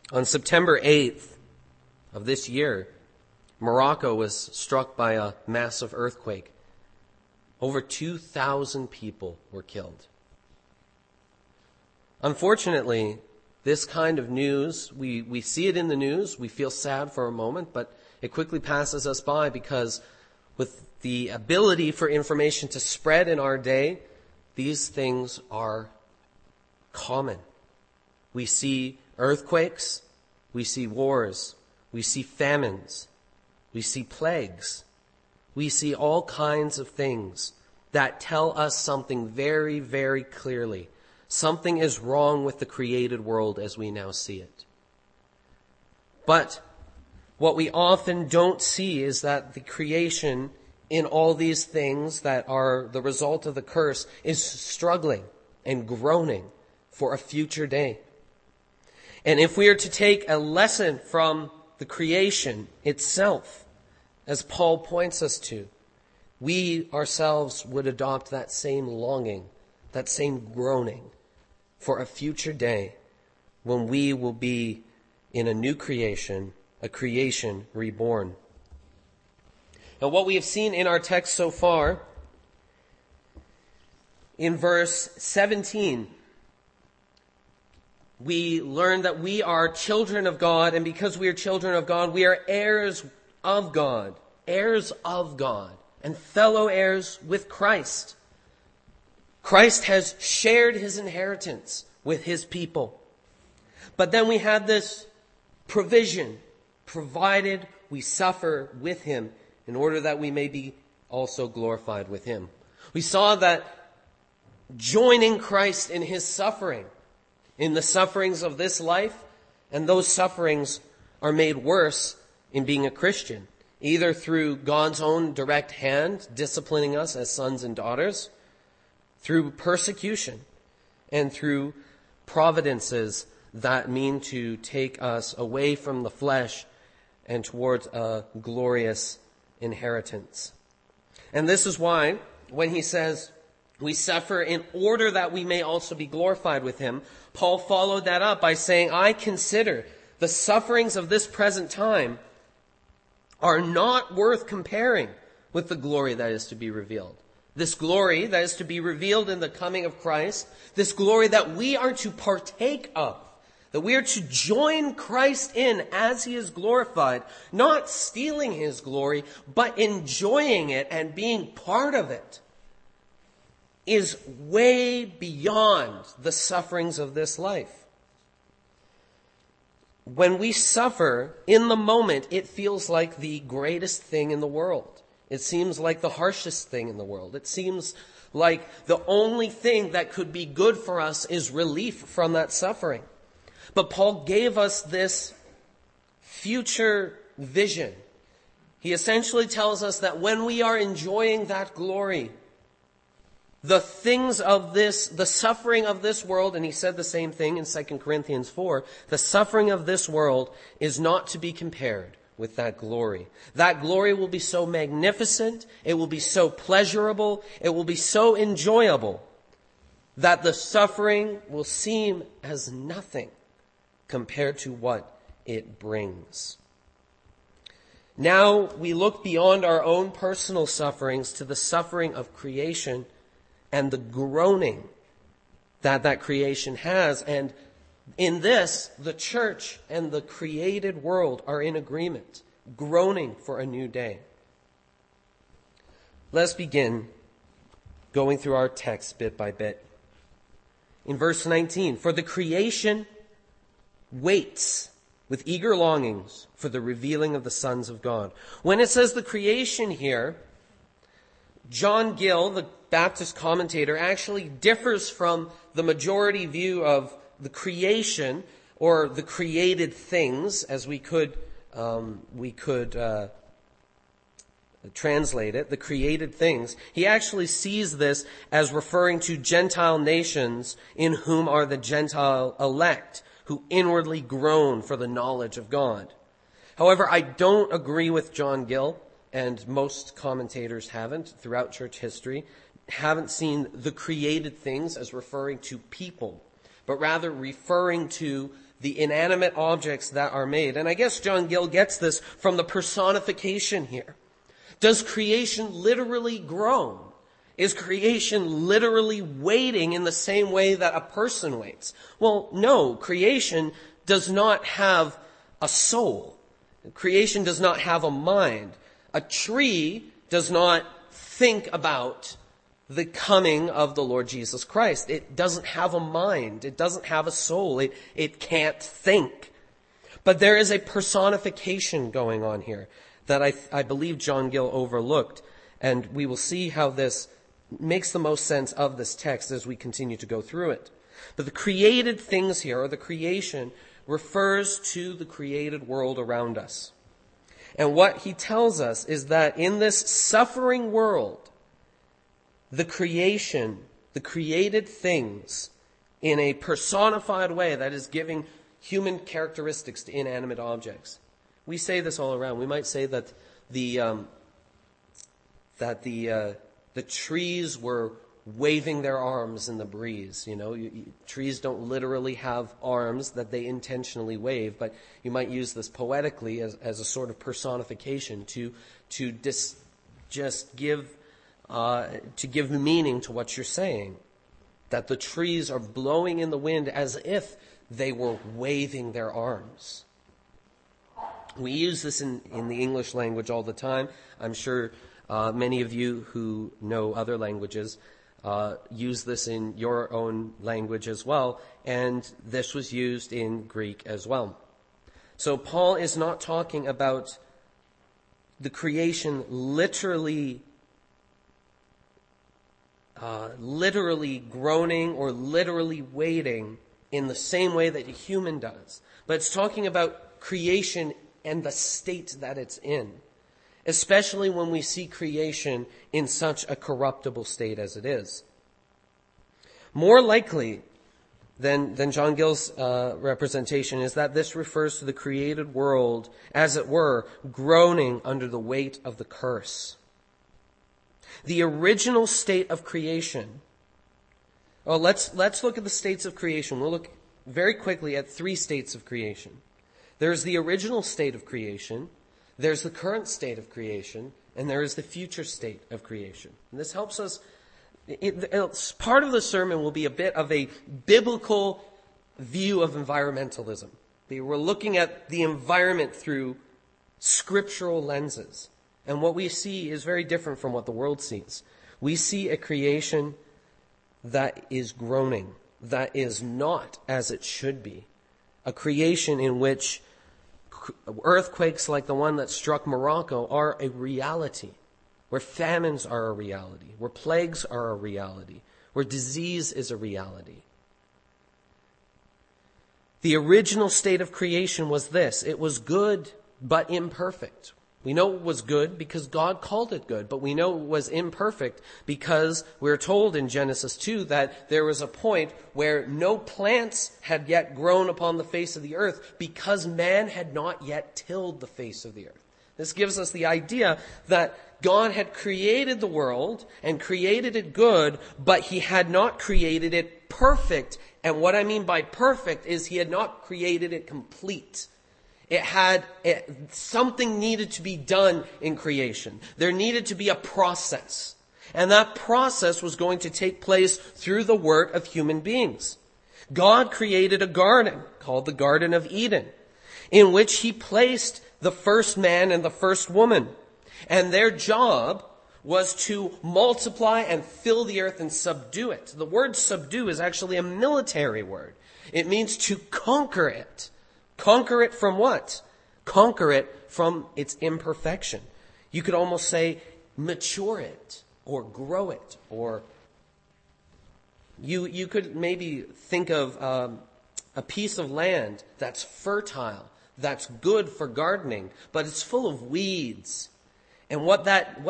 On September 8th of this year, Morocco was struck by a massive earthquake. Over 2,000 people were killed. Unfortunately, this kind of news, we see it in the news, we feel sad for a moment, but it quickly passes us by because with the ability for information to spread in our day, these things are common. We see earthquakes, we see wars, we see famines, we see plagues, we see all kinds of things that tell us something very, very clearly. Something is wrong with the created world as we now see it. But what we often don't see is that the creation in all these things that are the result of the curse is struggling and groaning for a future day. And if we are to take a lesson from the creation itself, as Paul points us to, we ourselves would adopt that same longing, that same groaning for a future day when we will be in a new creation, a creation reborn. Now, what we have seen in our text so far, in verse 17, we learn that we are children of God, and because we are children of God, we are heirs of God, and fellow heirs with Christ. Christ has shared his inheritance with his people. But then we have this provision, provided we suffer with him in order that we may be also glorified with him. We saw that joining Christ in his suffering, in the sufferings of this life, and those sufferings are made worse in being a Christian, either through God's own direct hand disciplining us as sons and daughters, through persecution, and through providences that mean to take us away from the flesh and towards a glorious inheritance. And this is why, when he says, we suffer in order that we may also be glorified with him, Paul followed that up by saying, I consider the sufferings of this present time are not worth comparing with the glory that is to be revealed. This glory that is to be revealed in the coming of Christ, this glory that we are to partake of, that we are to join Christ in as he is glorified, not stealing his glory, but enjoying it and being part of it, is way beyond the sufferings of this life. When we suffer, in the moment, it feels like the greatest thing in the world. It seems like the harshest thing in the world. It seems like the only thing that could be good for us is relief from that suffering. But Paul gave us this future vision. He essentially tells us that when we are enjoying that glory, the things of this, the suffering of this world, and he said the same thing in 2 Corinthians 4, the suffering of this world is not to be compared with that glory. That glory will be so magnificent, it will be so pleasurable, it will be so enjoyable, that the suffering will seem as nothing compared to what it brings. Now we look beyond our own personal sufferings to the suffering of creation and the groaning that creation has. And in this, the church and the created world are in agreement, groaning for a new day. Let's begin going through our text bit by bit. In verse 19, for the creation waits with eager longings for the revealing of the sons of God. When it says the creation here, John Gill, the Baptist commentator, actually differs from the majority view of the creation or the created things, as we could translate it, the created things. He actually sees this as referring to Gentile nations in whom are the Gentile elect, who inwardly groan for the knowledge of God. However, I don't agree with John Gill, and most commentators haven't throughout church history, haven't seen the created things as referring to people, but rather referring to the inanimate objects that are made. And I guess John Gill gets this from the personification here. Does creation literally groan? Is creation literally waiting in the same way that a person waits? Well, no, creation does not have a soul. Creation does not have a mind. A tree does not think about the coming of the Lord Jesus Christ. It doesn't have a mind. It doesn't have a soul. It can't think. But there is a personification going on here that I believe John Gill overlooked. And we will see how this makes the most sense of this text as we continue to go through it. But the created things here, or the creation, refers to the created world around us. And what he tells us is that in this suffering world, the creation, the created things, in a personified way that is giving human characteristics to inanimate objects. We say this all around. We might say that the trees were waving their arms in the breeze. Trees don't literally have arms that they intentionally wave, but you might use this poetically as a sort of personification to give meaning to what you're saying. That the trees are blowing in the wind as if they were waving their arms. We use this in the English language all the time. I'm sure many of you who know other languages use this in your own language as well, and this was used in Greek as well. So Paul is not talking about the creation literally groaning or literally waiting in the same way that a human does, but it's talking about creation and the state that it's in. Especially when we see creation in such a corruptible state as it is. More likely than John Gill's representation is that this refers to the created world, as it were, groaning under the weight of the curse. The original state of creation. Well, let's look at the states of creation. We'll look very quickly at 3 states of creation. There's the original state of creation. There's the current state of creation, and there is the future state of creation. And this helps us. Part of the sermon will be a bit of a biblical view of environmentalism. We're looking at the environment through scriptural lenses. And what we see is very different from what the world sees. We see a creation that is groaning, that is not as it should be. A creation in which earthquakes like the one that struck Morocco are a reality, where famines are a reality, where plagues are a reality, where disease is a reality. The original state of creation was this. It was good, but imperfect. We know it was good because God called it good, but we know it was imperfect because we're told in Genesis 2 that there was a point where no plants had yet grown upon the face of the earth because man had not yet tilled the face of the earth. This gives us the idea that God had created the world and created it good, but he had not created it perfect. And what I mean by perfect is he had not created it complete. Something needed to be done in creation. There needed to be a process. And that process was going to take place through the work of human beings. God created a garden called the Garden of Eden, in which he placed the first man and the first woman. And their job was to multiply and fill the earth and subdue it. The word subdue is actually a military word. It means to conquer it. Conquer it from what? Conquer it from its imperfection. You could almost say mature it or grow it, or you could maybe think of a piece of land that's fertile, that's good for gardening, but it's full of weeds. And what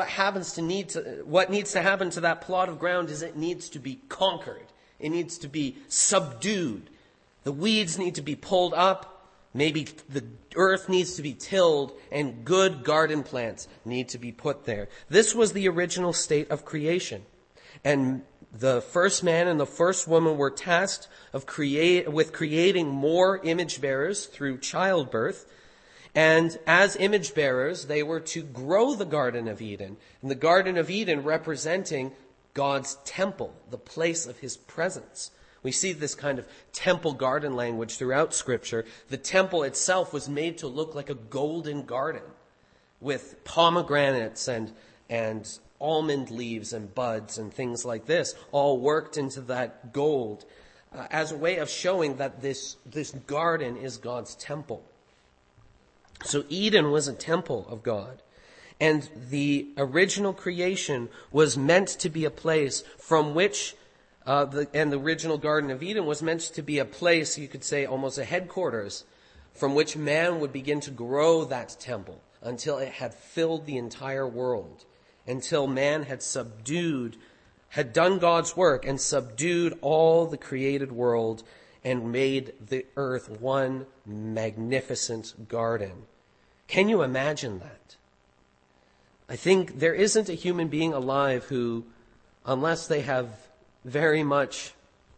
needs to happen to that plot of ground is it needs to be conquered. It needs to be subdued. The weeds need to be pulled up. Maybe the earth needs to be tilled, and good garden plants need to be put there. This was the original state of creation. And The first man and the first woman were tasked with creating more image bearers through childbirth. And as image bearers, they were to grow the Garden of Eden. And the Garden of Eden representing God's temple, the place of his presence. We see this kind of temple garden language throughout Scripture. The temple itself was made to look like a golden garden with pomegranates and almond leaves and buds and things like this, all worked into that gold as a way of showing that this garden is God's temple. So Eden was a temple of God. And the original creation was meant to be a place from which, the original Garden of Eden was meant to be a place, you could say almost a headquarters, from which man would begin to grow that temple until it had filled the entire world, until man had done God's work and subdued all the created world and made the earth one magnificent garden. Can you imagine that? I think there isn't a human being alive who, unless they have very much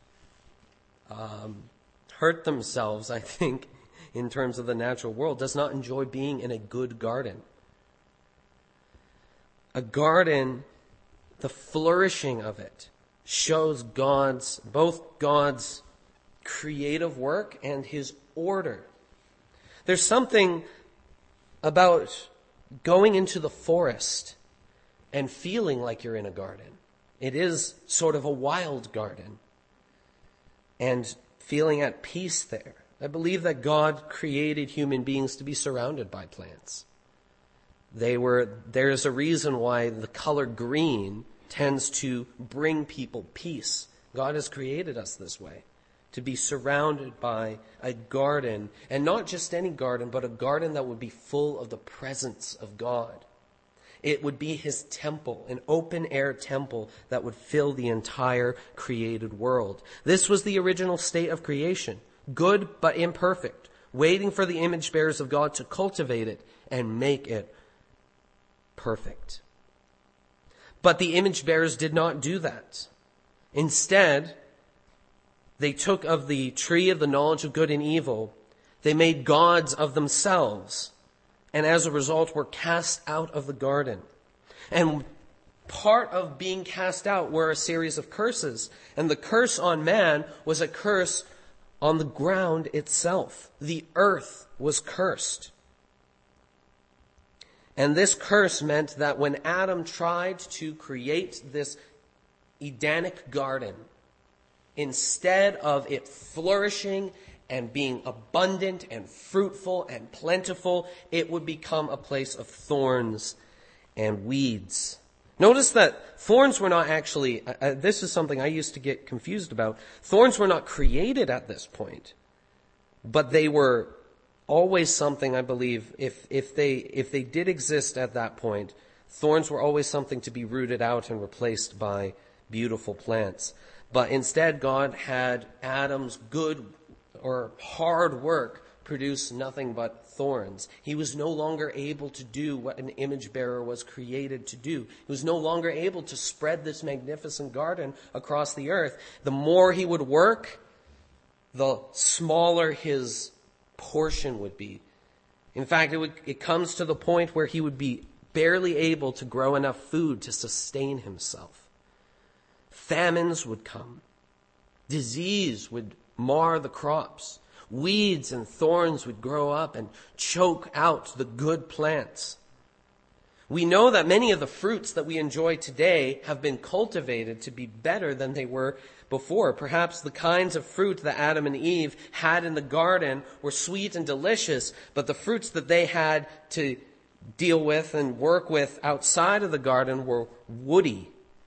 hurt themselves, I think, in terms of the natural world, does not enjoy being in a good garden. A garden, the flourishing of it, shows both God's creative work and his order. There's something about going into the forest and feeling like you're in a garden. It is sort of a wild garden. And feeling at peace there. I believe that God created human beings to be surrounded by plants. There's a reason why the color green tends to bring people peace. God has created us this way, to be surrounded by a garden, and not just any garden, but a garden that would be full of the presence of God. It would be his temple, an open-air temple that would fill the entire created world. This was the original state of creation, good but imperfect, waiting for the image bearers of God to cultivate it and make it perfect. But the image bearers did not do that. Instead, they took of the tree of the knowledge of good and evil. They made gods of themselves, and as a result were cast out of the garden. And part of being cast out were a series of curses. And the curse on man was a curse on the ground itself. The earth was cursed. And this curse meant that when Adam tried to create this Edenic garden, instead of it flourishing and being abundant and fruitful and plentiful, it would become a place of thorns and weeds. Notice that thorns were not actually, this is something I used to get confused about. Thorns were not created at this point, but they were always something, I believe, if they did exist at that point, thorns were always something to be rooted out and replaced by beautiful plants. But instead, God had Adam's good or hard work produce nothing but thorns. He was no longer able to do what an image bearer was created to do. He was no longer able to spread this magnificent garden across the earth. The more he would work, the smaller his portion would be. In fact, it comes to the point where he would be barely able to grow enough food to sustain himself. Famines would come. Disease would mar the crops. Weeds and thorns would grow up and choke out the good plants. We know that many of the fruits that we enjoy today have been cultivated to be better than they were before. Perhaps the kinds of fruit that Adam and Eve had in the garden were sweet and delicious, but the fruits that they had to deal with and work with outside of the garden were woody.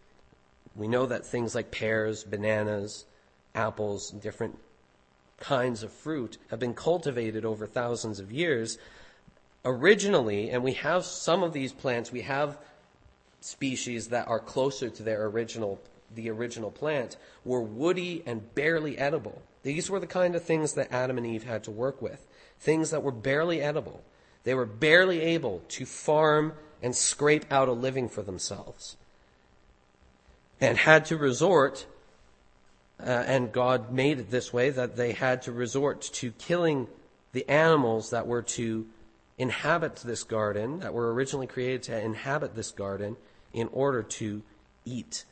We know that things like pears, bananas, apples, and different kinds of fruit have been cultivated over thousands of years. Originally, and we have some of these plants, we have species that are closer to the original plant, were woody and barely edible. These were the kind of things that Adam and Eve had to work with. Things that were barely edible. They were barely able to farm and scrape out a living for themselves. and had to resort, and God made it this way, that they had to resort to killing the animals that were to inhabit this garden, that were originally created to inhabit this garden, in order to eat.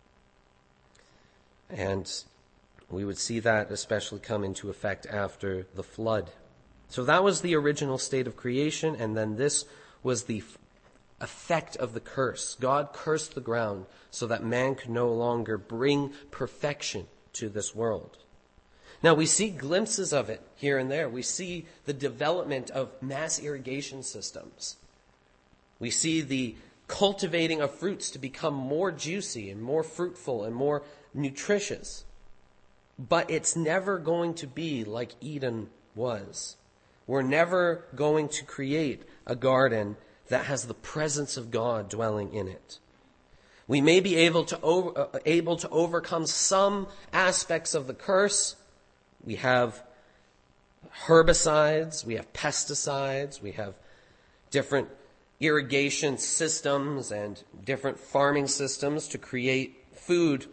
And we would see that especially come into effect after the flood. So that was the original state of creation, and then this was the effect of the curse. God cursed the ground so that man could no longer bring perfection to this world. Now we see glimpses of it here and there. We see the development of mass irrigation systems. We see the cultivating of fruits to become more juicy and more fruitful and more nutritious. But it's never going to be like Eden was. We're never going to create a garden that has the presence of God dwelling in it. We may be able to overcome some aspects of the curse. We have herbicides, we have pesticides, we have different irrigation systems and different farming systems to create food,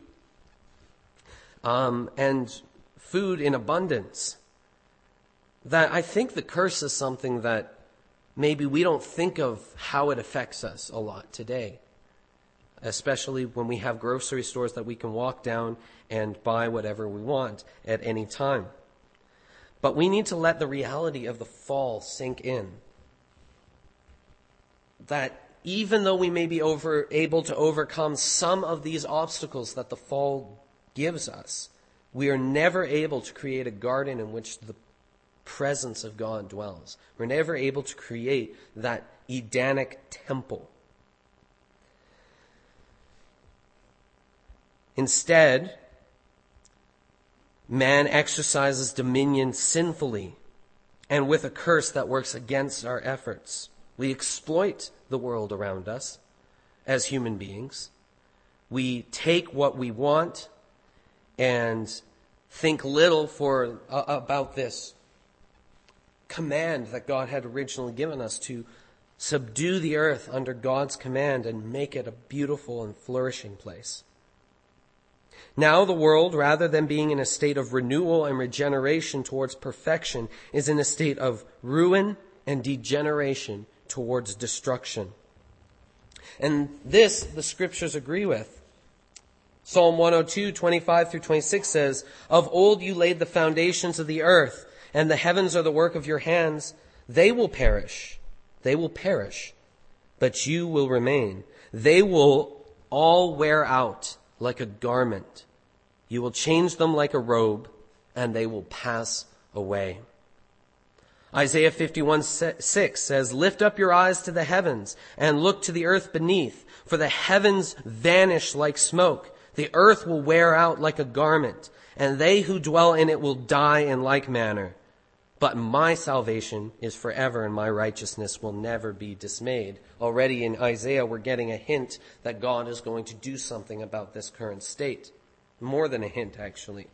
and food in abundance. That I think the curse is something that maybe we don't think of how it affects us a lot today, especially when we have grocery stores that we can walk down and buy whatever we want at any time. But we need to let the reality of the fall sink in. That even though we may be able to overcome some of these obstacles that the fall gives us, we are never able to create a garden in which the presence of God dwells. We're never able to create that Edenic temple. Instead, man exercises dominion sinfully and with a curse that works against our efforts. We exploit the world around us as human beings. We take what we want and think little about this command that God had originally given us to subdue the earth under God's command and make it a beautiful and flourishing place. Now the world, rather than being in a state of renewal and regeneration towards perfection, is in a state of ruin and degeneration towards destruction. And this the scriptures agree with. Psalm 102, 25 through 26 says, "Of old you laid the foundations of the earth, and the heavens are the work of your hands. They will perish. They will perish, but you will remain. They will all wear out like a garment. You will change them like a robe, and they will pass away." Isaiah 51:6 says, "Lift up your eyes to the heavens and look to the earth beneath, for the heavens vanish like smoke. The earth will wear out like a garment, and they who dwell in it will die in like manner. But my salvation is forever, and my righteousness will never be dismayed." Already in Isaiah, we're getting a hint that God is going to do something about this current state. More than a hint, actually.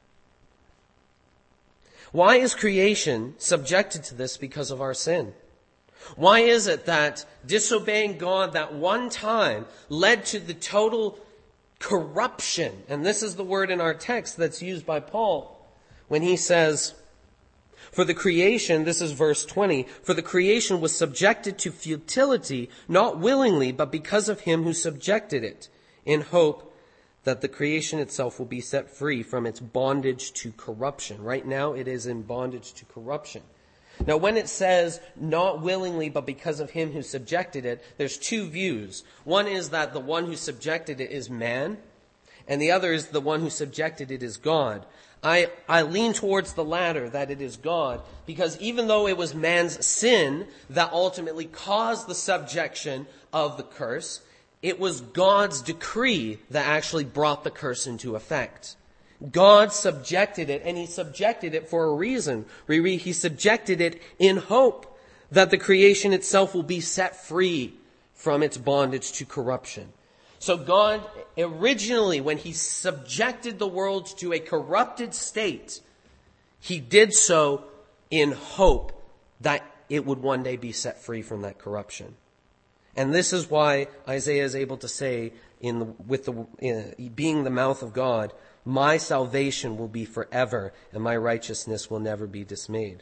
Why is creation subjected to this? Because of our sin. Why is it that disobeying God that one time led to the total corruption? And this is the word in our text that's used by Paul when he says, "For the creation," this is verse 20, "For the creation was subjected to futility, not willingly, but because of him who subjected it, in hope that the creation itself will be set free from its bondage to corruption." Right now it is in bondage to corruption. Now when it says not willingly but because of him who subjected it, there's two views. One is that the one who subjected it is man, and the other is the one who subjected it is God. I lean towards the latter, that it is God, because even though it was man's sin that ultimately caused the subjection of the curse, it was God's decree that actually brought the curse into effect. God subjected it, and he subjected it for a reason. He subjected it in hope that the creation itself will be set free from its bondage to corruption. So God, originally, when he subjected the world to a corrupted state, he did so in hope that it would one day be set free from that corruption. And this is why Isaiah is able to say, being the mouth of God, my salvation will be forever, and my righteousness will never be dismayed.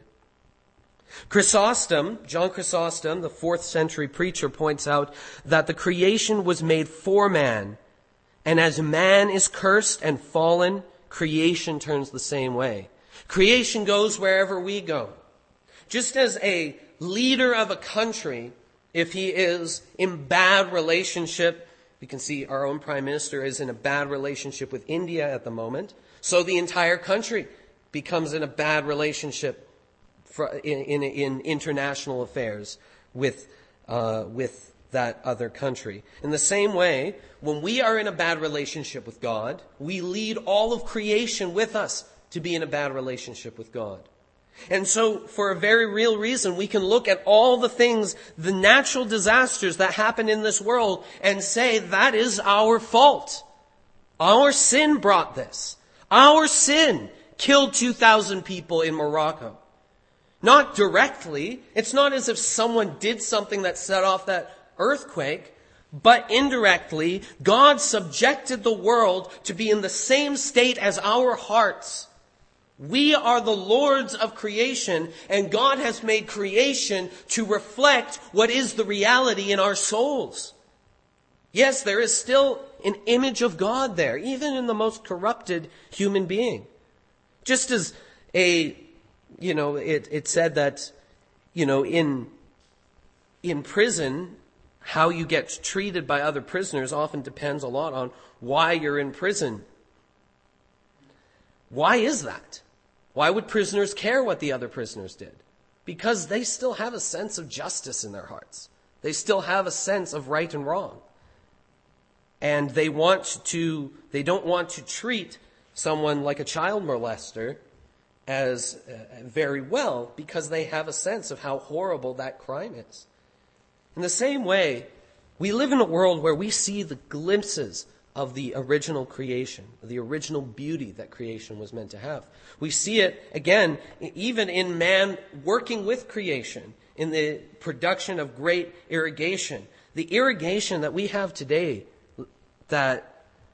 John Chrysostom, the 4th century preacher, points out that the creation was made for man, and as man is cursed and fallen, creation turns the same way. Creation goes wherever we go. Just as a leader of a country, if he is in bad relationship, we can see our own prime minister is in a bad relationship with India at the moment, so the entire country becomes in a bad relationship in international affairs with that other country. In the same way, when we are in a bad relationship with God, we lead all of creation with us to be in a bad relationship with God. And so, for a very real reason, we can look at all the things, the natural disasters that happen in this world, and say that is our fault. Our sin brought this. Our sin killed 2,000 people in Morocco. Not directly. It's not as if someone did something that set off that earthquake, but indirectly, God subjected the world to be in the same state as our hearts. We are the lords of creation, and God has made creation to reflect what is the reality in our souls. Yes, there is still an image of God there, even in the most corrupted human being. Just as it said that, in prison, how you get treated by other prisoners often depends a lot on why you're in prison. Why is that? Why would prisoners care what the other prisoners did? Because they still have a sense of justice in their hearts. They still have a sense of right and wrong. And they don't want to treat someone like a child molester as very well, because they have a sense of how horrible that crime is. In the same way, we live in a world where we see the glimpses of the original creation, the original beauty that creation was meant to have. We see it, again, even in man working with creation, in the production of great irrigation. The irrigation that we have today, that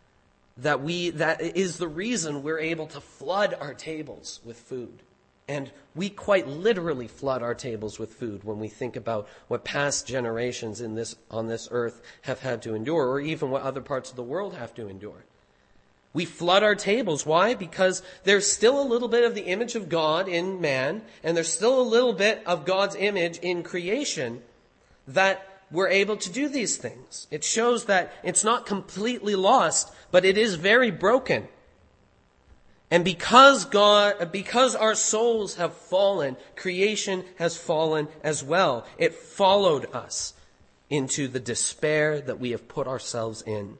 is the reason we're able to flood our tables with food. And we quite literally flood our tables with food when we think about what past generations on this earth have had to endure, or even what other parts of the world have to endure. We flood our tables. Why? Because there's still a little bit of the image of God in man, and there's still a little bit of God's image in creation, that we're able to do these things. It shows that it's not completely lost, but it is very broken. And because our souls have fallen, creation has fallen as well. It followed us into the despair that we have put ourselves in.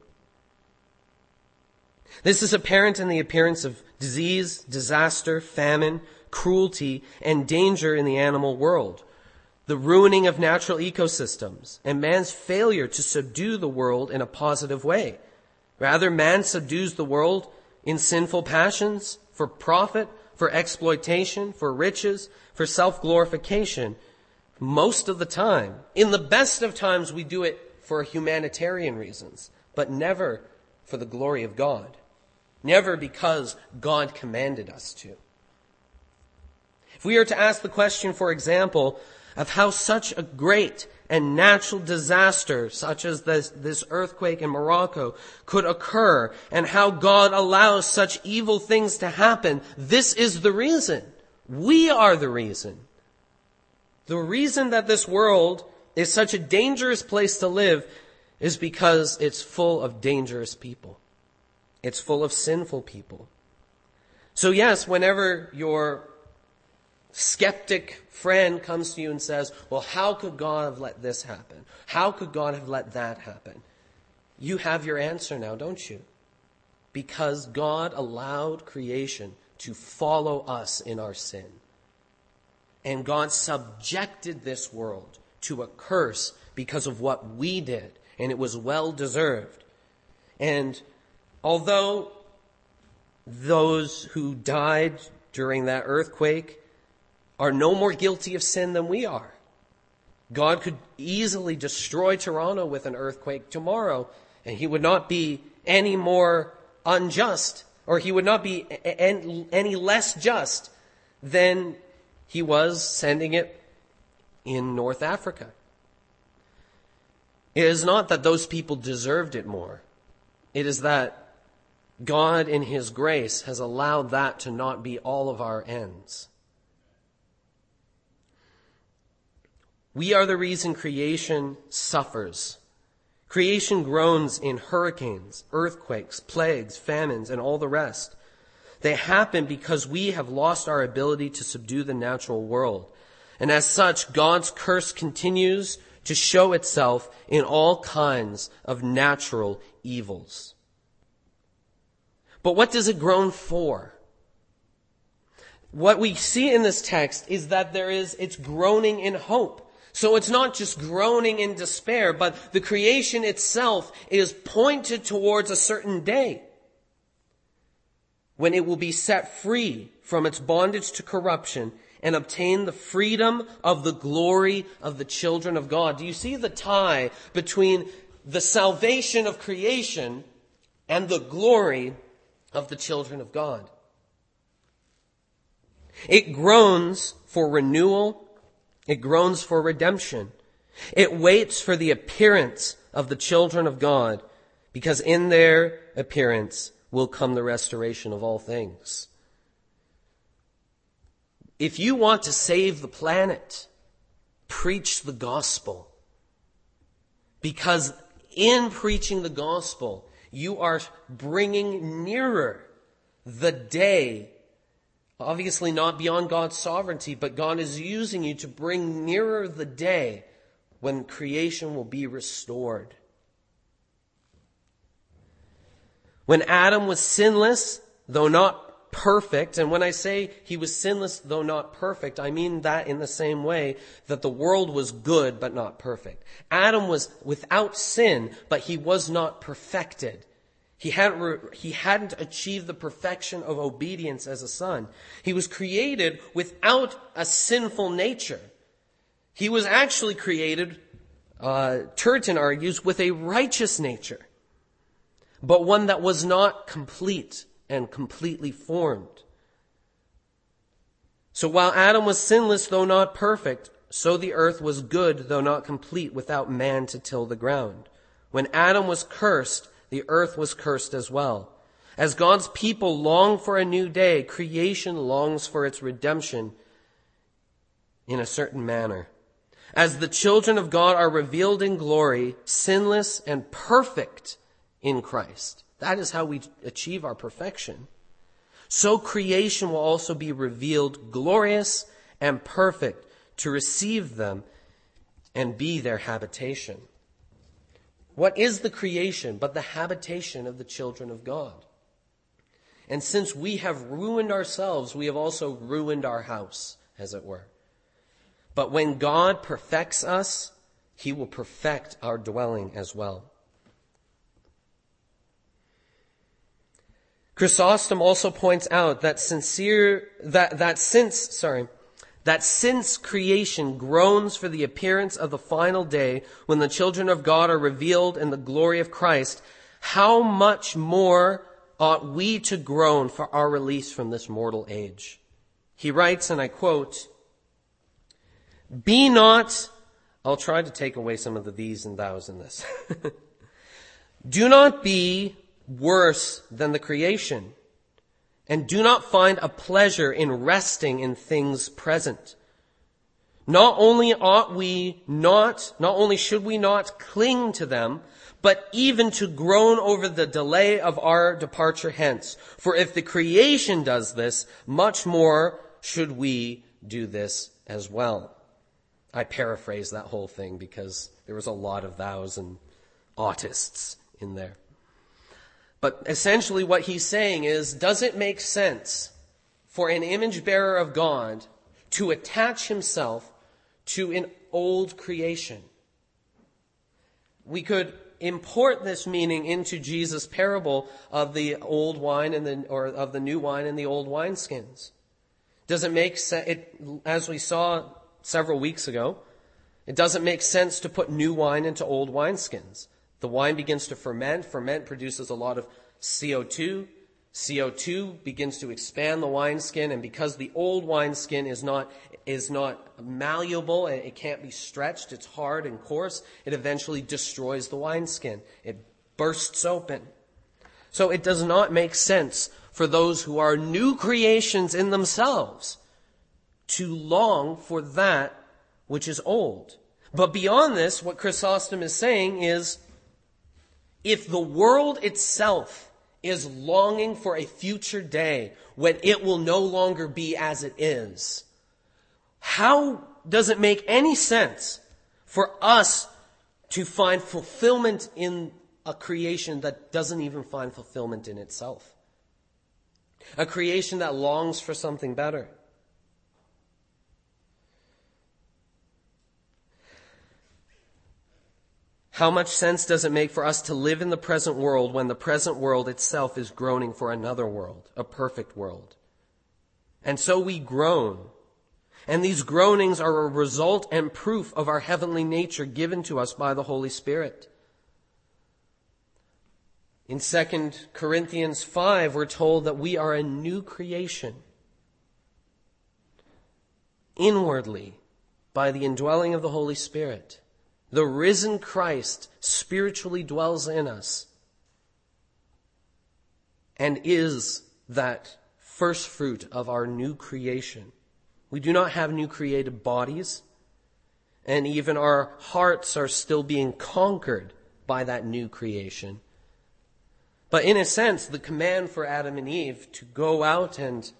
This is apparent in the appearance of disease, disaster, famine, cruelty, and danger in the animal world, the ruining of natural ecosystems, and man's failure to subdue the world in a positive way. Rather, man subdues the world in sinful passions, for profit, for exploitation, for riches, for self-glorification. Most of the time, in the best of times, we do it for humanitarian reasons, but never for the glory of God. Never because God commanded us to. If we are to ask the question, for example, of how such a great and natural disaster, such as this earthquake in Morocco, could occur, and how God allows such evil things to happen, this is the reason. We are the reason. The reason that this world is such a dangerous place to live is because it's full of dangerous people. It's full of sinful people. So yes, whenever your skeptic friend comes to you and says, well, how could God have let this happen? How could God have let that happen? You have your answer now, don't you? Because God allowed creation to follow us in our sin. And God subjected this world to a curse because of what we did. And it was well deserved. And although those who died during that earthquake are no more guilty of sin than we are, God could easily destroy Toronto with an earthquake tomorrow, and he would not be any more unjust, or he would not be any less just than he was sending it in North Africa. It is not that those people deserved it more. It is that God in his grace has allowed that to not be all of our ends. We are the reason creation suffers. Creation groans in hurricanes, earthquakes, plagues, famines, and all the rest. They happen because we have lost our ability to subdue the natural world. And as such, God's curse continues to show itself in all kinds of natural evils. But what does it groan for? What we see in this text is that it's groaning in hope. So it's not just groaning in despair, but the creation itself is pointed towards a certain day when it will be set free from its bondage to corruption and obtain the freedom of the glory of the children of God. Do you see the tie between the salvation of creation and the glory of the children of God? It groans for renewal. It groans for redemption. It waits for the appearance of the children of God, because in their appearance will come the restoration of all things. If you want to save the planet, preach the gospel. Because in preaching the gospel, you are bringing nearer the day, obviously not beyond God's sovereignty, but God is using you to bring nearer the day when creation will be restored. When Adam was sinless, though not perfect, and when I say he was sinless though not perfect, I mean that in the same way that the world was good but not perfect. Adam was without sin, but he was not perfected. He hadn't achieved the perfection of obedience as a son. He was created without a sinful nature. He was actually created, Turton argues, with a righteous nature, but one that was not complete and completely formed. So while Adam was sinless, though not perfect, so the earth was good, though not complete, without man to till the ground. When Adam was cursed, the earth was cursed as well. As God's people long for a new day, creation longs for its redemption in a certain manner. As the children of God are revealed in glory, sinless and perfect in Christ. That is how we achieve our perfection. So creation will also be revealed glorious and perfect to receive them and be their habitation. What is the creation but the habitation of the children of God? And since we have ruined ourselves, we have also ruined our house, as it were. But when God perfects us, he will perfect our dwelling as well. Chrysostom also points out that since creation groans for the appearance of the final day when the children of God are revealed in the glory of Christ, how much more ought we to groan for our release from this mortal age? He writes, and I quote, "Be not," I'll try to take away some of the these and thous in this. "Do not be worse than the creation, and do not find a pleasure in resting in things present. Not only should we not cling to them, but even to groan over the delay of our departure hence. For if the creation does this, much more should we do this as well." I paraphrase that whole thing because there was a lot of thous and autists in there. But essentially what he's saying is, does it make sense for an image bearer of God to attach himself to an old creation? We could import this meaning into Jesus' parable of the old wine or of the new wine and the old wineskins. Does it make sense? As we saw several weeks ago, It doesn't make sense to put new wine into old wineskins. The wine begins to ferment. Ferment produces a lot of CO2. CO2 begins to expand the wineskin, and because the old wineskin is not malleable and it can't be stretched, it's hard and coarse, it eventually destroys the wineskin. It bursts open. So it does not make sense for those who are new creations in themselves to long for that which is old. But beyond this, what Chrysostom is saying is, if the world itself is longing for a future day when it will no longer be as it is, how does it make any sense for us to find fulfillment in a creation that doesn't even find fulfillment in itself? A creation that longs for something better. How much sense does it make for us to live in the present world when the present world itself is groaning for another world, a perfect world? And so we groan. And these groanings are a result and proof of our heavenly nature given to us by the Holy Spirit. In 2 Corinthians 5, we're told that we are a new creation. Inwardly, by the indwelling of the Holy Spirit. The risen Christ spiritually dwells in us and is that first fruit of our new creation. We do not have new created bodies, and even our hearts are still being conquered by that new creation. But in a sense, the command for Adam and Eve to go out and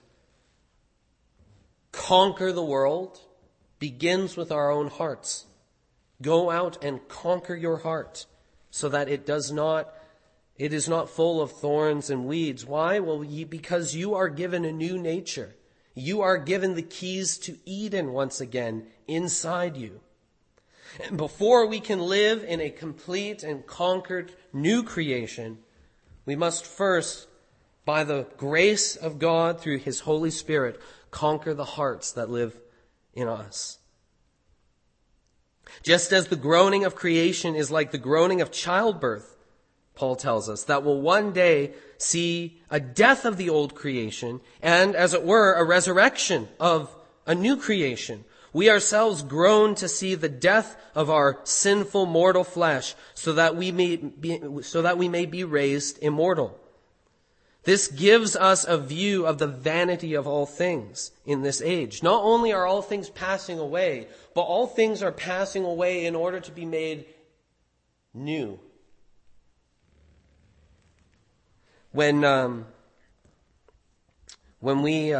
conquer the world begins with our own hearts. Go out and conquer your heart so that it is not full of thorns and weeds. Why? Well, because you are given a new nature. You are given the keys to Eden once again inside you. And before we can live in a complete and conquered new creation, we must first, by the grace of God through His Holy Spirit, conquer the hearts that live in us. Just as the groaning of creation is like the groaning of childbirth, Paul tells us, that will one day see a death of the old creation and, as it were, a resurrection of a new creation. We ourselves groan to see the death of our sinful mortal flesh so that we may be raised immortal. This gives us a view of the vanity of all things in this age. Not only are all things passing away, but all things are passing away in order to be made new. When we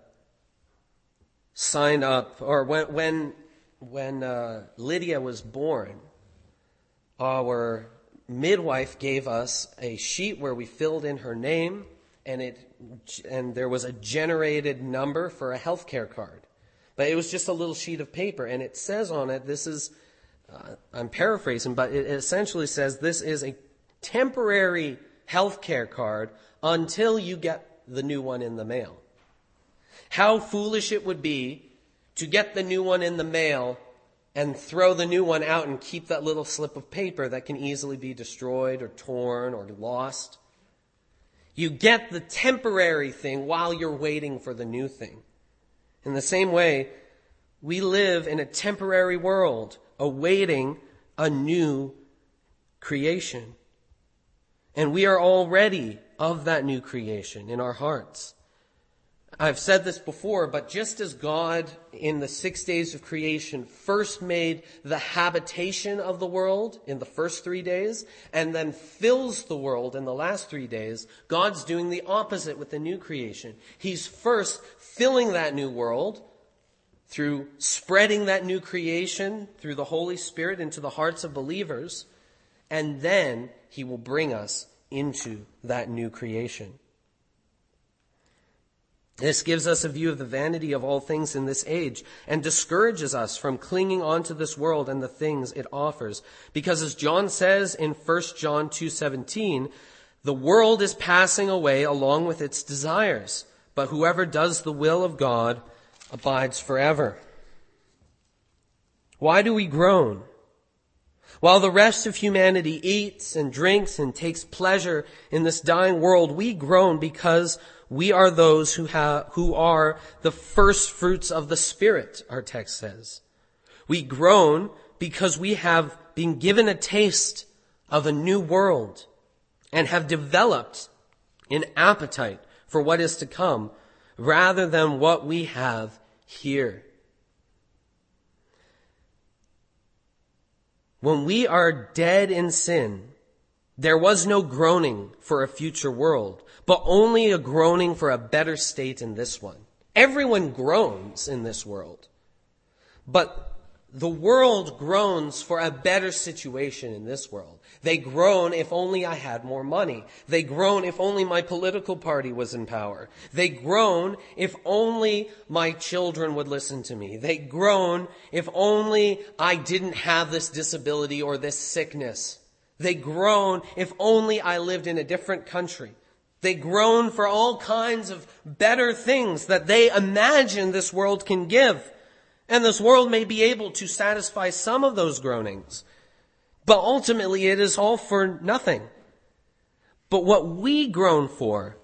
signed up, or when Lydia was born, our midwife gave us a sheet where we filled in her name, and there was a generated number for a healthcare card. But it was just a little sheet of paper, and it says on it, this is, I'm paraphrasing, but it essentially says this is a temporary healthcare card until you get the new one in the mail. How foolish it would be to get the new one in the mail and throw the new one out and keep that little slip of paper that can easily be destroyed or torn or lost. You get the temporary thing while you're waiting for the new thing. In the same way, we live in a temporary world awaiting a new creation. And we are already of that new creation in our hearts. I've said this before, but just as God in the 6 days of creation first made the habitation of the world in the first 3 days and then fills the world in the last 3 days, God's doing the opposite with the new creation. He's first filling that new world through spreading that new creation through the Holy Spirit into the hearts of believers, and then He will bring us into that new creation. This gives us a view of the vanity of all things in this age and discourages us from clinging on to this world and the things it offers. Because as John says in 1 John 2:17, the world is passing away along with its desires, but whoever does the will of God abides forever. Why do we groan? While the rest of humanity eats and drinks and takes pleasure in this dying world, we groan because we are those who are the first fruits of the Spirit, our text says. We groan because we have been given a taste of a new world and have developed an appetite for what is to come rather than what we have here. When we are dead in sin, there was no groaning for a future world, but only a groaning for a better state in this one. Everyone groans in this world, but the world groans for a better situation in this world. They groan, if only I had more money. They groan, if only my political party was in power. They groan, if only my children would listen to me. They groan, if only I didn't have this disability or this sickness. They groan, if only I lived in a different country. They groan for all kinds of better things that they imagine this world can give. And this world may be able to satisfy some of those groanings. But ultimately it is all for nothing. But what we groan for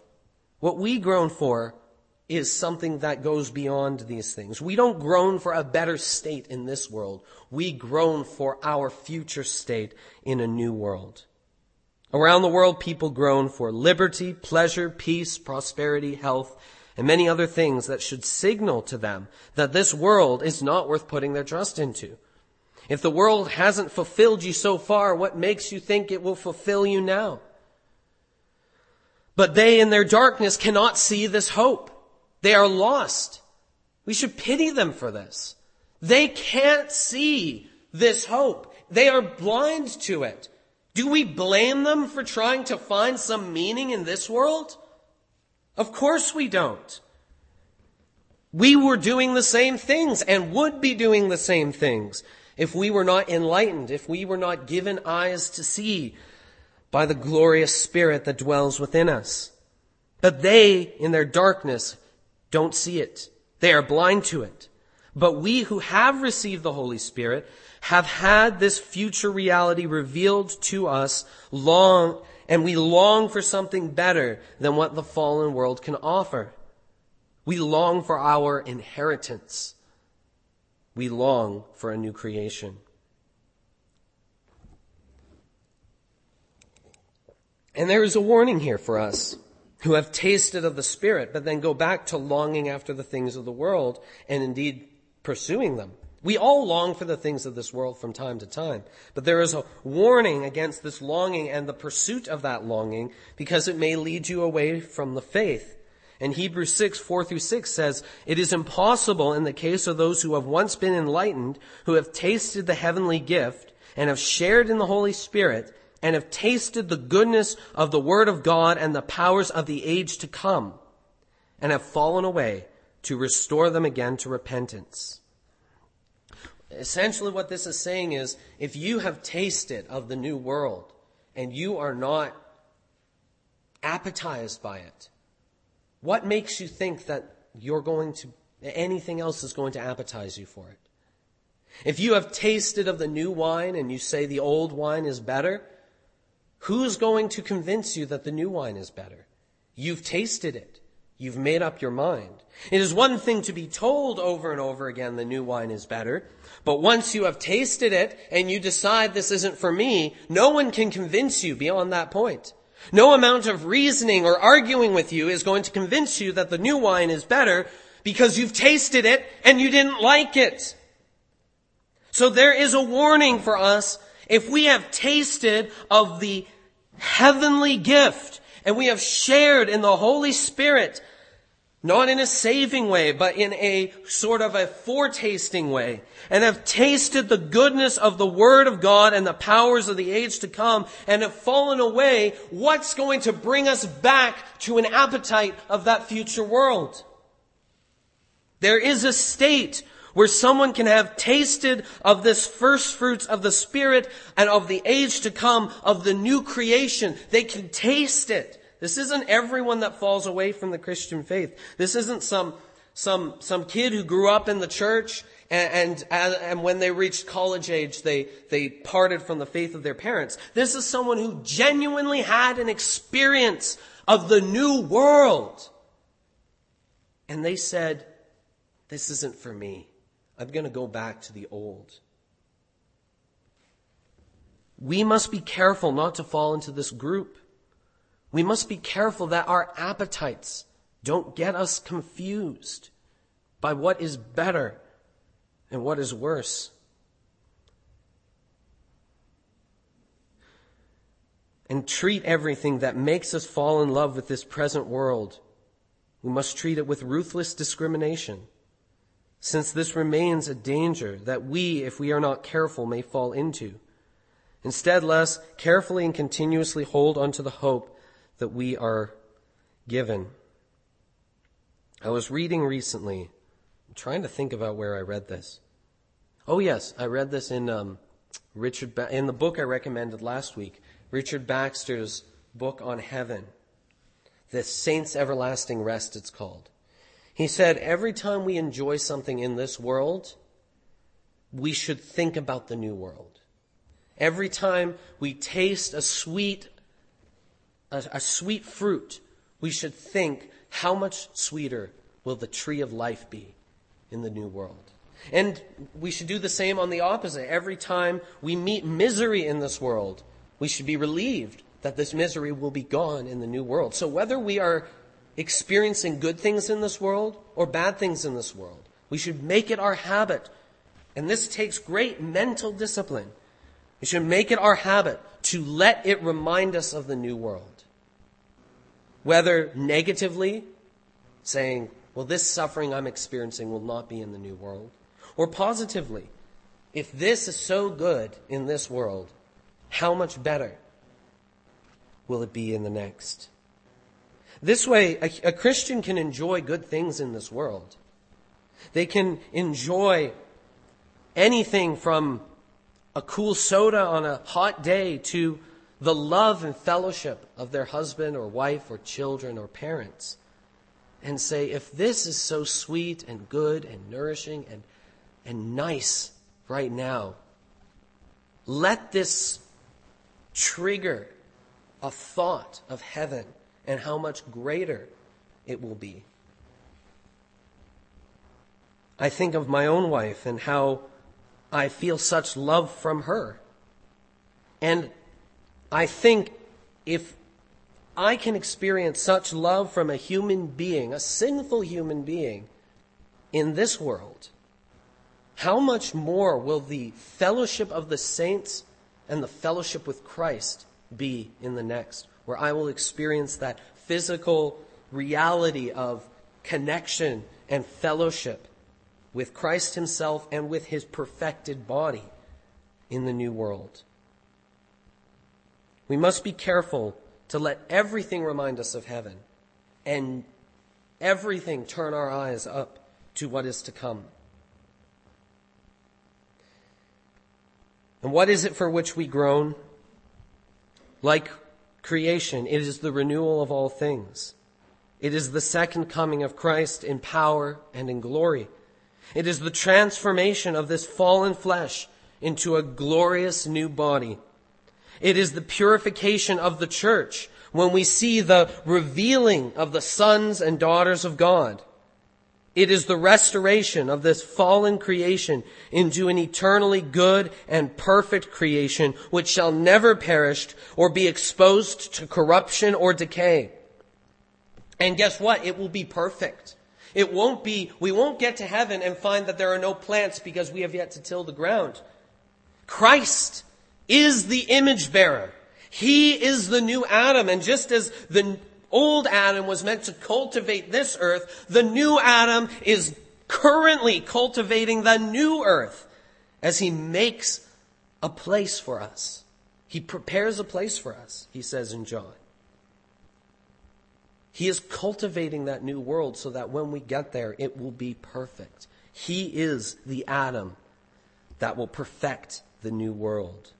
is something that goes beyond these things. We don't groan for a better state in this world. We groan for our future state in a new world. Around the world, people groan for liberty, pleasure, peace, prosperity, health, and many other things that should signal to them that this world is not worth putting their trust into. If the world hasn't fulfilled you so far, what makes you think it will fulfill you now? But they in their darkness cannot see this hope. They are lost. We should pity them for this. They can't see this hope. They are blind to it. Do we blame them for trying to find some meaning in this world? Of course we don't. We were doing the same things and would be doing the same things if we were not enlightened, if we were not given eyes to see by the glorious Spirit that dwells within us. But they, in their darkness, don't see it. They are blind to it. But we who have received the Holy Spirit have had this future reality revealed to us and we long for something better than what the fallen world can offer. We long for our inheritance. We long for a new creation. And there is a warning here for us who have tasted of the Spirit, but then go back to longing after the things of the world and indeed pursuing them. We all long for the things of this world from time to time, but there is a warning against this longing and the pursuit of that longing because it may lead you away from the faith. And Hebrews 6:4-6 says, "It is impossible in the case of those who have once been enlightened, who have tasted the heavenly gift and have shared in the Holy Spirit and have tasted the goodness of the Word of God and the powers of the age to come and have fallen away, to restore them again to repentance." Essentially what this is saying is, if you have tasted of the new world and you are not appetized by it, what makes you think that anything else is going to appetize you for it? If you have tasted of the new wine and you say the old wine is better, who's going to convince you that the new wine is better? You've tasted it. You've made up your mind. It is one thing to be told over and over again the new wine is better, but once you have tasted it and you decide this isn't for me, no one can convince you beyond that point. No amount of reasoning or arguing with you is going to convince you that the new wine is better because you've tasted it and you didn't like it. So there is a warning for us. If we have tasted of the heavenly gift and we have shared in the Holy Spirit, not in a saving way, but in a sort of a foretasting way, and have tasted the goodness of the Word of God and the powers of the age to come, and have fallen away, what's going to bring us back to an appetite of that future world? There is a state where someone can have tasted of this first fruits of the Spirit and of the age to come, of the new creation. They can taste it. This isn't everyone that falls away from the Christian faith. This isn't some kid who grew up in the church And when they reached college age, they parted from the faith of their parents. This is someone who genuinely had an experience of the new world. And they said, this isn't for me. I'm going to go back to the old. We must be careful not to fall into this group. We must be careful that our appetites don't get us confused by what is better and what is worse. And treat everything that makes us fall in love with this present world. We must treat it with ruthless discrimination, since this remains a danger that we, if we are not careful, may fall into. Instead, let us carefully and continuously hold on to the hope that we are given. I was reading recently, I'm trying to think about where I read this. Oh yes, I read this in in the book I recommended last week, Richard Baxter's book on heaven. The Saints' Everlasting Rest, it's called. He said, every time we enjoy something in this world, we should think about the new world. Every time we taste a sweet fruit, we should think, how much sweeter will the tree of life be in the new world? And we should do the same on the opposite. Every time we meet misery in this world, we should be relieved that this misery will be gone in the new world. So whether we are experiencing good things in this world or bad things in this world, we should make it our habit. And this takes great mental discipline. We should make it our habit to let it remind us of the new world. Whether negatively, saying, well, this suffering I'm experiencing will not be in the new world. Or positively, if this is so good in this world, how much better will it be in the next? This way, a Christian can enjoy good things in this world. They can enjoy anything from a cool soda on a hot day to the love and fellowship of their husband or wife or children or parents. And say, if this is so sweet and good and nourishing and nice right now, let this trigger a thought of heaven and how much greater it will be. I think of my own wife and how I feel such love from her. And I think if I can experience such love from a human being, a sinful human being, in this world, how much more will the fellowship of the saints and the fellowship with Christ be in the next, where I will experience that physical reality of connection and fellowship with Christ himself and with his perfected body in the new world. We must be careful to let everything remind us of heaven and everything turn our eyes up to what is to come. And what is it for which we groan? Like creation, it is the renewal of all things. It is the second coming of Christ in power and in glory. It is the transformation of this fallen flesh into a glorious new body. It is the purification of the church when we see the revealing of the sons and daughters of God. It is the restoration of this fallen creation into an eternally good and perfect creation which shall never perish or be exposed to corruption or decay. And guess what? It will be perfect. We won't get to heaven and find that there are no plants because we have yet to till the ground. Christ is the image bearer. He is the new Adam. And just as the old Adam was meant to cultivate this earth, the new Adam is currently cultivating the new earth as he makes a place for us. He prepares a place for us, he says in John. He is cultivating that new world so that when we get there, it will be perfect. He is the Adam that will perfect the new world.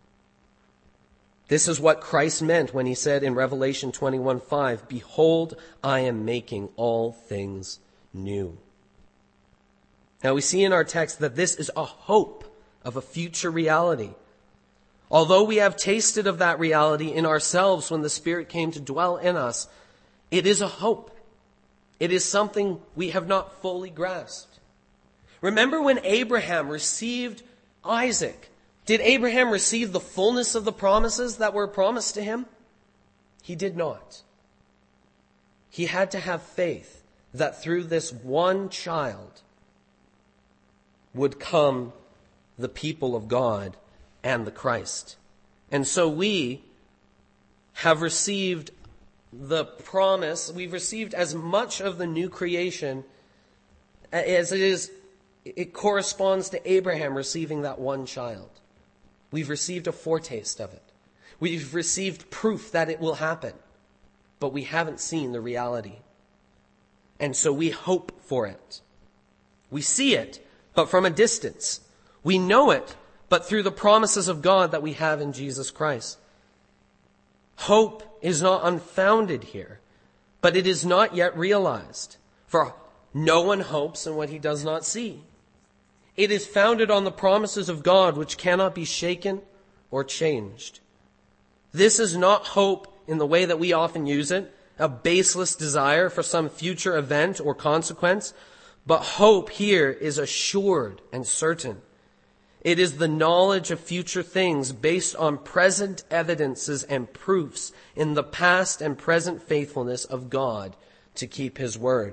This is what Christ meant when he said in Revelation 21:5, "Behold, I am making all things new." Now we see in our text that this is a hope of a future reality. Although we have tasted of that reality in ourselves when the Spirit came to dwell in us, it is a hope. It is something we have not fully grasped. Remember when Abraham received Isaac? Did Abraham receive the fullness of the promises that were promised to him? He did not. He had to have faith that through this one child would come the people of God and the Christ. And so we have received the promise, we've received as much of the new creation as it corresponds to Abraham receiving that one child. We've received a foretaste of it. We've received proof that it will happen, but we haven't seen the reality. And so we hope for it. We see it, but from a distance. We know it, but through the promises of God that we have in Jesus Christ. Hope is not unfounded here, but it is not yet realized. For no one hopes in what he does not see. It is founded on the promises of God, which cannot be shaken or changed. This is not hope in the way that we often use it, a baseless desire for some future event or consequence, but hope here is assured and certain. It is the knowledge of future things based on present evidences and proofs in the past and present faithfulness of God to keep his word.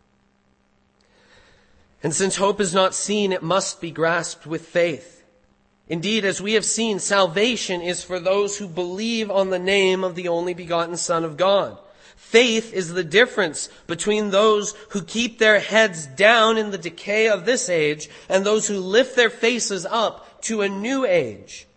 And since hope is not seen, it must be grasped with faith. Indeed, as we have seen, salvation is for those who believe on the name of the only begotten Son of God. Faith is the difference between those who keep their heads down in the decay of this age and those who lift their faces up to a new age,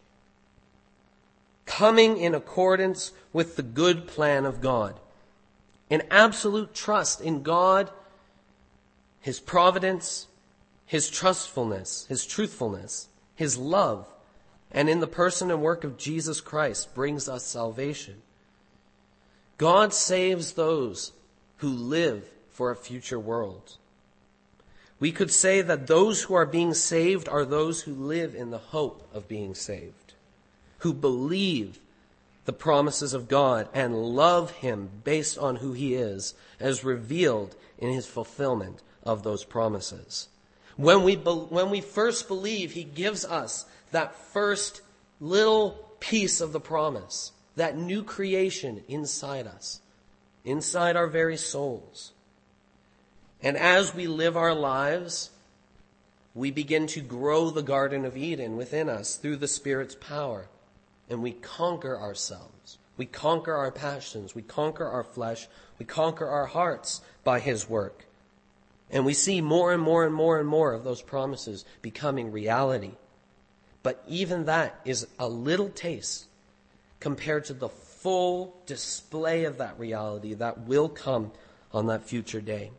coming in accordance with the good plan of God. In absolute trust in God, his providence, his trustfulness, his truthfulness, his love, and in the person and work of Jesus Christ brings us salvation. God saves those who live for a future world. We could say that those who are being saved are those who live in the hope of being saved, who believe the promises of God and love him based on who he is, as revealed in his fulfillment of those promises. When we first believe, he gives us that first little piece of the promise, that new creation inside us, inside our very souls. And as we live our lives, we begin to grow the Garden of Eden within us through the Spirit's power. And we conquer ourselves. We conquer our passions. We conquer our flesh. We conquer our hearts by his work. And we see more and more and more and more of those promises becoming reality. But even that is a little taste compared to the full display of that reality that will come on that future day.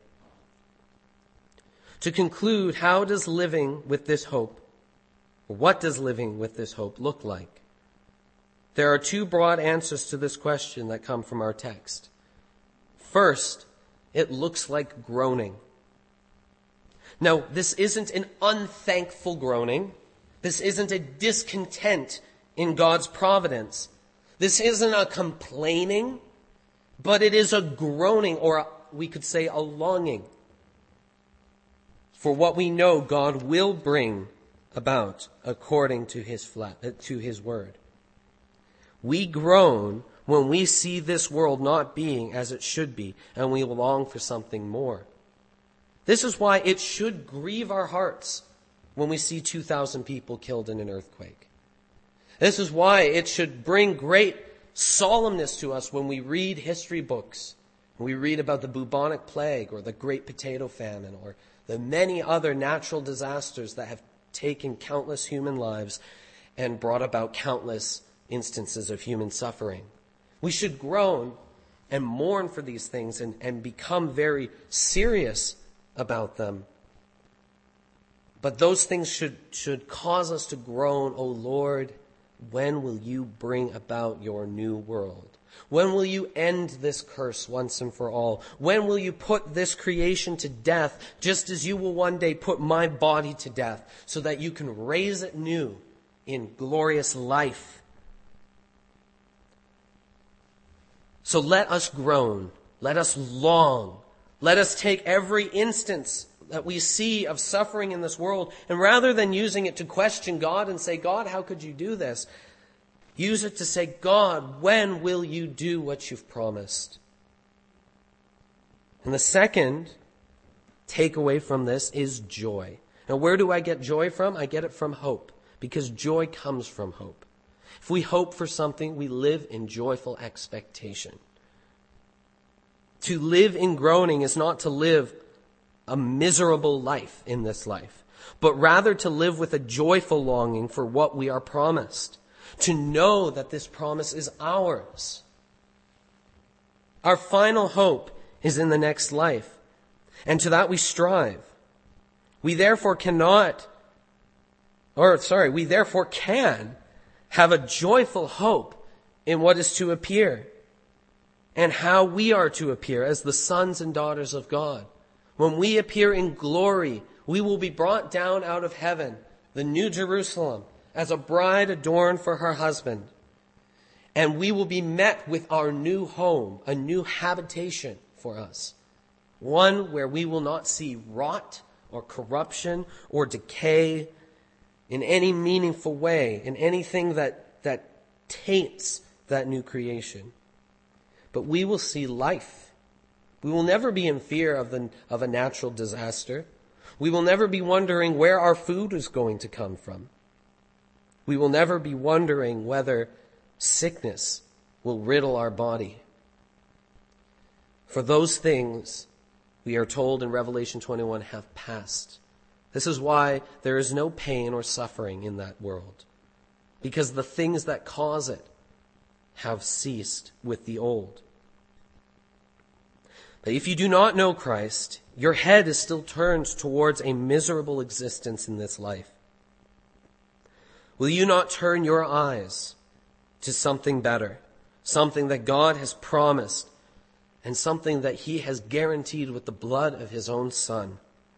To conclude, how does living with this hope, or what does living with this hope look like? There are two broad answers to this question that come from our text. First, it looks like groaning. Now, this isn't an unthankful groaning. This isn't a discontent in God's providence. This isn't a complaining, but it is a groaning, or we could say a longing for what we know God will bring about according to his word. We groan when we see this world not being as it should be, and we long for something more. This is why it should grieve our hearts when we see 2,000 people killed in an earthquake. This is why it should bring great solemnness to us when we read history books. When we read about the bubonic plague or the Great Potato Famine or the many other natural disasters that have taken countless human lives and brought about countless instances of human suffering. We should groan and mourn for these things and become very serious about them. But those things should cause us to groan, "O Lord, when will you bring about your new world? When will you end this curse once and for all? When will you put this creation to death, just as you will one day put my body to death, so that you can raise it new in glorious life? So let us groan, let us long, let us take every instance that we see of suffering in this world, and rather than using it to question God and say, God, how could you do this? Use it to say, God, when will you do what you've promised? And the second takeaway from this is joy. Now, where do I get joy from? I get it from hope, because joy comes from hope. If we hope for something, we live in joyful expectation. To live in groaning is not to live a miserable life in this life, but rather to live with a joyful longing for what we are promised, to know that this promise is ours. Our final hope is in the next life, and to that we strive. We therefore can have a joyful hope in what is to appear and how we are to appear as the sons and daughters of God. When we appear in glory, we will be brought down out of heaven, the New Jerusalem, as a bride adorned for her husband. And we will be met with our new home, a new habitation for us. One where we will not see rot or corruption or decay in any meaningful way, in anything that taints that new creation. But we will see life. We will never be in fear of a natural disaster. We will never be wondering where our food is going to come from. We will never be wondering whether sickness will riddle our body. For those things, we are told in Revelation 21, have passed. This is why there is no pain or suffering in that world, because the things that cause it have ceased with the old. But if you do not know Christ, your head is still turned towards a miserable existence in this life. Will you not turn your eyes to something better, something that God has promised, and something that He has guaranteed with the blood of His own Son?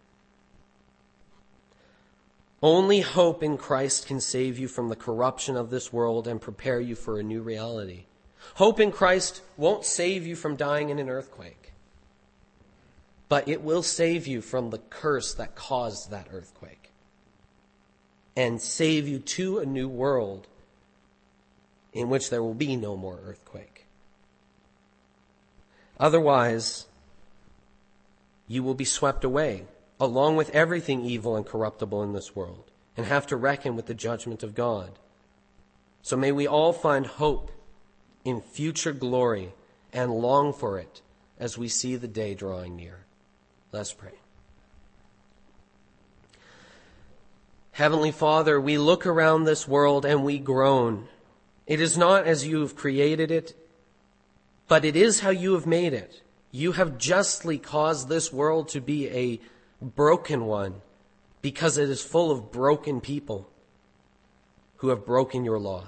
Only hope in Christ can save you from the corruption of this world and prepare you for a new reality. Hope in Christ won't save you from dying in an earthquake, but it will save you from the curse that caused that earthquake and save you to a new world in which there will be no more earthquake. Otherwise, you will be swept away along with everything evil and corruptible in this world and have to reckon with the judgment of God. So may we all find hope in future glory and long for it as we see the day drawing near. Let's pray. Heavenly Father, we look around this world and we groan. It is not as you have created it, but it is how you have made it. You have justly caused this world to be a broken one because it is full of broken people who have broken your law.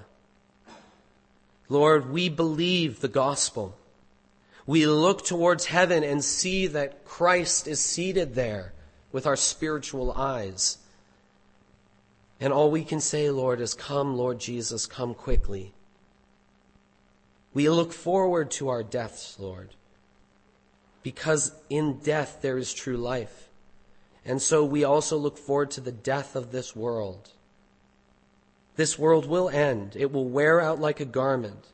Lord, we believe the gospel. We look towards heaven and see that Christ is seated there with our spiritual eyes. And all we can say, Lord, is, come, Lord Jesus, come quickly. We look forward to our deaths, Lord, because in death there is true life. And so we also look forward to the death of this world. This world will end. It will wear out like a garment.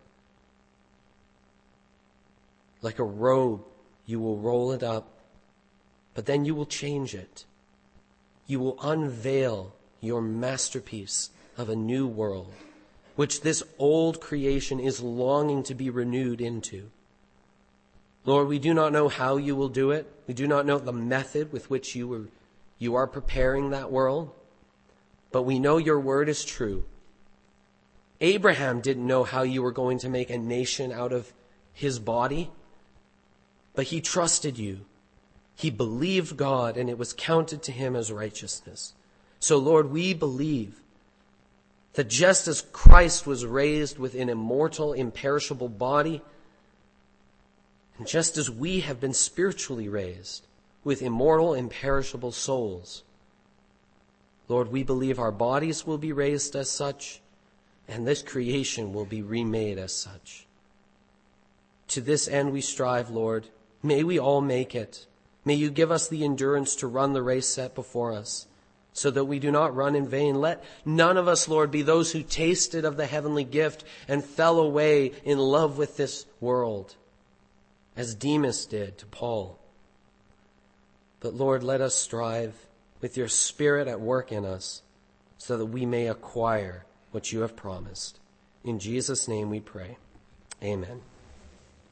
Like a robe, you will roll it up, but then you will change it. You will unveil your masterpiece of a new world, which this old creation is longing to be renewed into. Lord, we do not know how you will do it. We do not know the method with which you are preparing that world, but we know your word is true. Abraham didn't know how you were going to make a nation out of his body, but he trusted you. He believed God, and it was counted to him as righteousness. So, Lord, we believe that just as Christ was raised with an immortal, imperishable body, And just as we have been spiritually raised with immortal, imperishable souls, Lord, we believe our bodies will be raised as such, and this creation will be remade as such. To this end we strive, Lord. May we all make it. May you give us the endurance to run the race set before us, so that we do not run in vain. Let none of us, Lord, be those who tasted of the heavenly gift and fell away in love with this world, as Demas did to Paul. But Lord, let us strive with your Spirit at work in us, so that we may acquire what you have promised. In Jesus' name we pray. Amen.